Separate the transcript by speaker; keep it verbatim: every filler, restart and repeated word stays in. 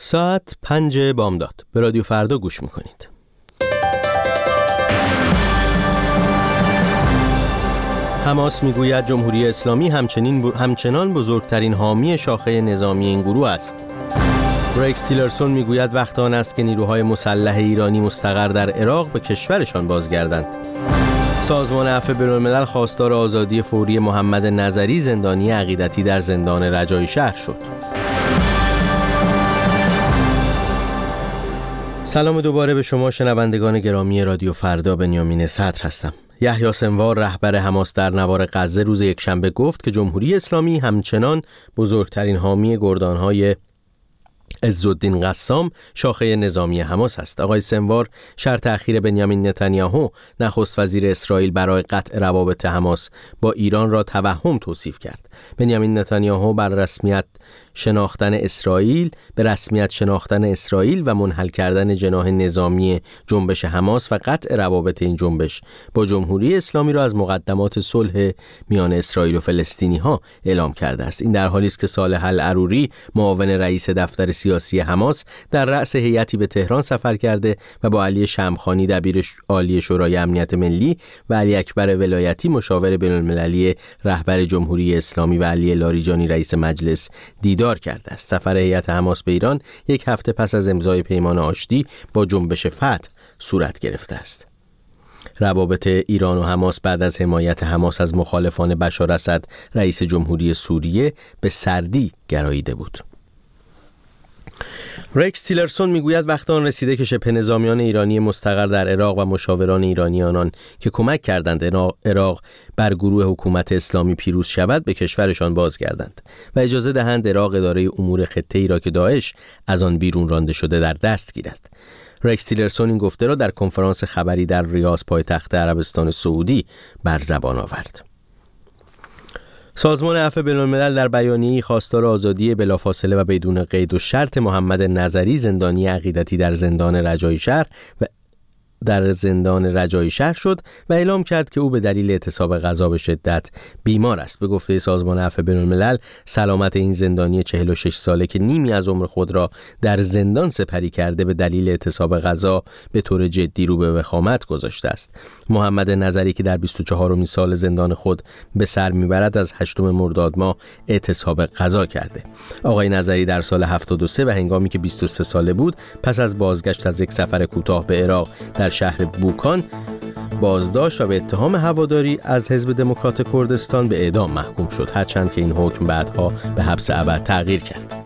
Speaker 1: ساعت پنج بامداد. به رادیو فردا گوش میکنید. حماس میگوید جمهوری اسلامی همچنین ب... همچنان بزرگترین حامی شاخه نظامی این گروه است. ریکس تیلرسون میگوید وقت آن است که نیروهای مسلح ایرانی مستقر در عراق به کشورشان بازگردند. سازمان عفو بین‌الملل خواستار آزادی فوری محمد نظری زندانی عقیدتی در زندان رجایی شهر شد. سلام دوباره به شما شنوندگان گرامی رادیو فردا. بنیامین صدر هستم. یحیی سنوار رهبر حماس در نوار غزه روز یکشنبه گفت که جمهوری اسلامی همچنان بزرگترین حامی گردانهای عزالدین قسام شاخه نظامی حماس است. آقای سنوار شرط اخیر بنیامین نتانیاهو نخست وزیر اسرائیل برای قطع روابط حماس با ایران را توهم توصیف کرد. بنیامین نتانیاهو بر رسمیت شناختن اسرائیل به رسمیت شناختن اسرائیل و منحل کردن جناح نظامی جنبش حماس و قطع روابط این جنبش با جمهوری اسلامی را از مقدمات صلح میان اسرائیل و فلسطینی ها اعلام کرده است. این در حالی است که صالح العروری معاون رئیس دفتر سیاسی حماس در رأس هیئتی به تهران سفر کرده و با علی شمخانی دبیر عالی شورای امنیت ملی و علی اکبر ولایتی مشاور بین‌المللی رهبر جمهوری اسلامی و علی لاریجانی رئیس مجلس دیدار کرده است. سفر هیئت حماس به ایران یک هفته پس از امضای پیمان آشتی با جنبش فتح صورت گرفته است. روابط ایران و حماس بعد از حمایت حماس از مخالفان بشار اسد رئیس جمهوری سوریه به سردی گراییده بود. ریکس تیلرسون میگوید وقت آن رسیده که شبه نظامیان ایرانی مستقر در عراق و مشاوران ایرانی آنان که کمک کردند عراق بر گروه حکومت اسلامی پیروز شود به کشورشان بازگردند و اجازه دهند عراق اداره امور خطه‌ای را که داعش از آن بیرون رانده شده در دست گیرد. ریکس تیلرسون این گفته را در کنفرانس خبری در ریاض پایتخت عربستان سعودی بر زبان آورد. سازمان عفو بین‌الملل در بیانیه‌ای خواستار آزادی بلافاصله و بدون قید و شرط محمد نظری زندانی عقیدتی در زندان رجایی شهر و در زندان رجایی شهر شد و اعلام کرد که او به دلیل اعتصاب غذا به شدت بیمار است. به گفته سازمان عفو بین‌الملل سلامت این زندانی چهل و شش ساله که نیمی از عمر خود را در زندان سپری کرده به دلیل اعتصاب غذا به طور جدی رو به وخامت گذاشته است. محمد نظری که در بیست و چهارمین سال زندان خود به سر میبرد از هشتم مرداد ماه اعتصاب غذا کرده. آقای نظری در سال هفتاد و سه و هنگامی که بیست و سه ساله بود پس از بازگشت از یک سفر کوتاه به عراق در شهر بوکان بازداشت و به اتهام هواداری از حزب دموکرات کردستان به اعدام محکوم شد، هرچند که این حکم بعدها به حبس ابد تغییر کرد.